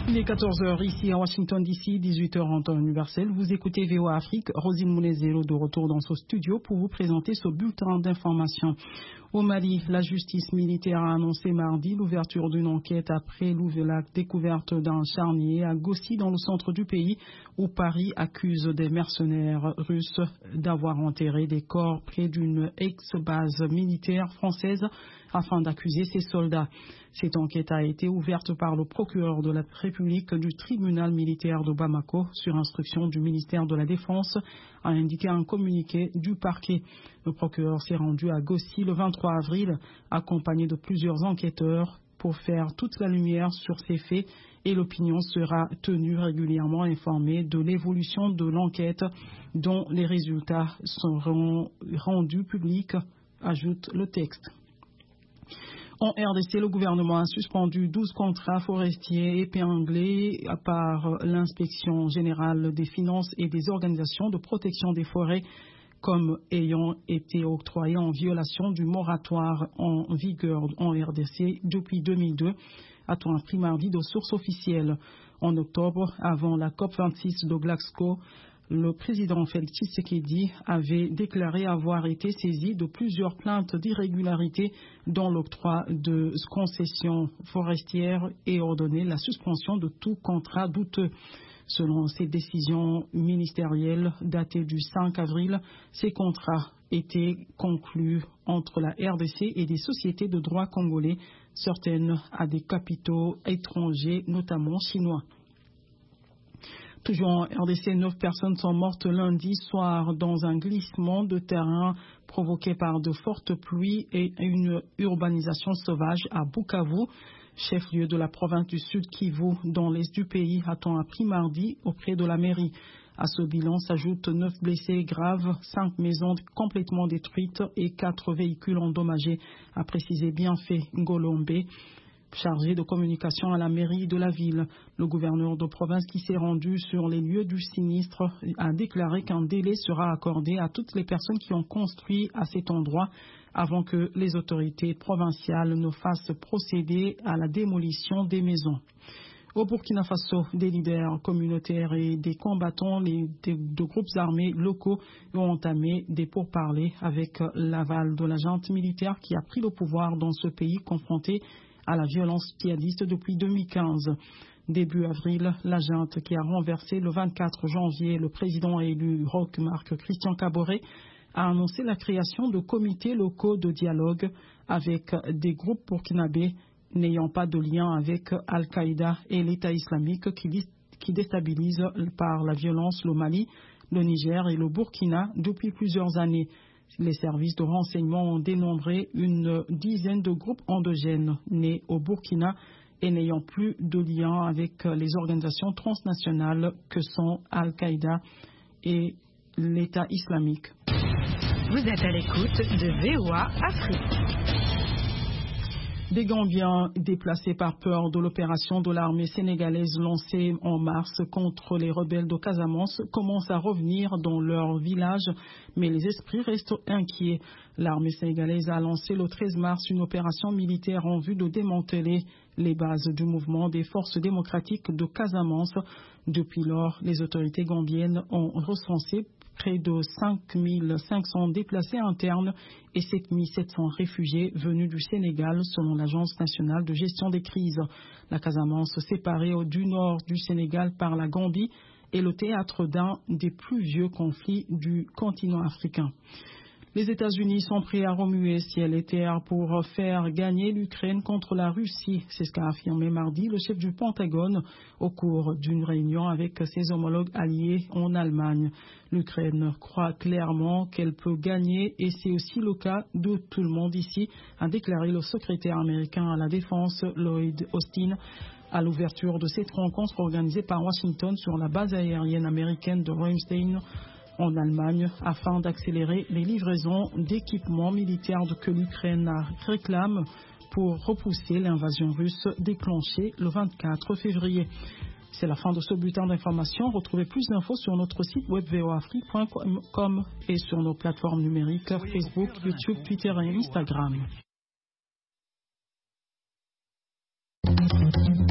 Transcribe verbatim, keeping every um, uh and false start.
Il est quatorze heures ici à Washington D C, dix-huit heures en temps universel. Vous écoutez V O A Afrique. Rosine Moulezelo de retour dans ce studio pour vous présenter ce bulletin d'information. Au Mali, la justice militaire a annoncé mardi l'ouverture d'une enquête après la découverte d'un charnier à Gossi dans le centre du pays où Paris accuse des mercenaires russes d'avoir enterré des corps près d'une ex-base militaire française afin d'accuser ces soldats. Cette enquête a été ouverte par le procureur de la République du tribunal militaire de Bamako sur instruction du ministère de la Défense, a indiqué un communiqué du parquet. Le procureur s'est rendu à Gossi le vingt-trois avril, accompagné de plusieurs enquêteurs pour faire toute la lumière sur ces faits et l'opinion sera tenue régulièrement informée de l'évolution de l'enquête dont les résultats seront rendus publics, ajoute le texte. En R D C, le gouvernement a suspendu douze contrats forestiers épinglés par l'inspection générale des finances et des organisations de protection des forêts comme ayant été octroyés en violation du moratoire en vigueur en R D C depuis deux mille deux, a-t-on appris mardi de sources officielles. En octobre, avant la COP vingt-six de Glasgow, le président Félix Tshisekedi avait déclaré avoir été saisi de plusieurs plaintes d'irrégularité dans l'octroi de concessions forestières et ordonné la suspension de tout contrat douteux. Selon ces décisions ministérielles datées du cinq avril, ces contrats étaient conclus entre la R D C et des sociétés de droit congolais, certaines à des capitaux étrangers, notamment chinois. Toujours en R D C, neuf personnes sont mortes lundi soir dans un glissement de terrain provoqué par de fortes pluies et une urbanisation sauvage à Bukavu, chef-lieu de la province du Sud Kivu, dans l'est du pays, a-t-on appris mardi auprès de la mairie. À ce bilan s'ajoutent neuf blessés graves, cinq maisons complètement détruites et quatre véhicules endommagés, a précisé Bienfait Ngolombe, chargé de communication à la mairie de la ville. Le gouverneur de province qui s'est rendu sur les lieux du sinistre a déclaré qu'un délai sera accordé à toutes les personnes qui ont construit à cet endroit avant que les autorités provinciales ne fassent procéder à la démolition des maisons. Au Burkina Faso, des leaders communautaires et des combattants les, des, de groupes armés locaux ont entamé des pourparlers avec l'aval de la junte militaire qui a pris le pouvoir dans ce pays confronté à la violence djihadiste depuis deux mille quinze. Début avril, la junte qui a renversé le vingt-quatre janvier le président élu Roch Marc Christian Kaboré a annoncé la création de comités locaux de dialogue avec des groupes burkinabés n'ayant pas de lien avec Al-Qaïda et l'État islamique qui, qui déstabilisent par la violence le Mali, le Niger et le Burkina depuis plusieurs années. Les services de renseignement ont dénombré une dizaine de groupes endogènes nés au Burkina et n'ayant plus de lien avec les organisations transnationales que sont Al-Qaïda et l'État islamique. Vous êtes à l'écoute de V O A Afrique. Des Gambiens déplacés par peur de l'opération de l'armée sénégalaise lancée en mars contre les rebelles de Casamance commencent à revenir dans leur village, mais les esprits restent inquiets. L'armée sénégalaise a lancé le treize mars une opération militaire en vue de démanteler les bases du mouvement des forces démocratiques de Casamance. Depuis lors, les autorités gambiennes ont recensé près de cinq mille cinq cents déplacés internes et sept mille sept cents réfugiés venus du Sénégal, selon l'Agence nationale de gestion des crises. La Casamance, séparée au du nord du Sénégal par la Gambie, est le théâtre d'un des plus vieux conflits du continent africain. Les États-Unis sont prêts à remuer ciel et terre pour faire gagner l'Ukraine contre la Russie. C'est ce qu'a affirmé mardi le chef du Pentagone au cours d'une réunion avec ses homologues alliés en Allemagne. L'Ukraine croit clairement qu'elle peut gagner et c'est aussi le cas de tout le monde ici, a déclaré le secrétaire américain à la Défense Lloyd Austin à l'ouverture de cette rencontre organisée par Washington sur la base aérienne américaine de Ramstein en Allemagne afin d'accélérer les livraisons d'équipements militaires que l'Ukraine réclame pour repousser l'invasion russe déclenchée le vingt-quatre février. C'est la fin de ce bulletin d'information. Retrouvez plus d'infos sur notre site web v o afrique point com et sur nos plateformes numériques Facebook, YouTube, Twitter et Instagram.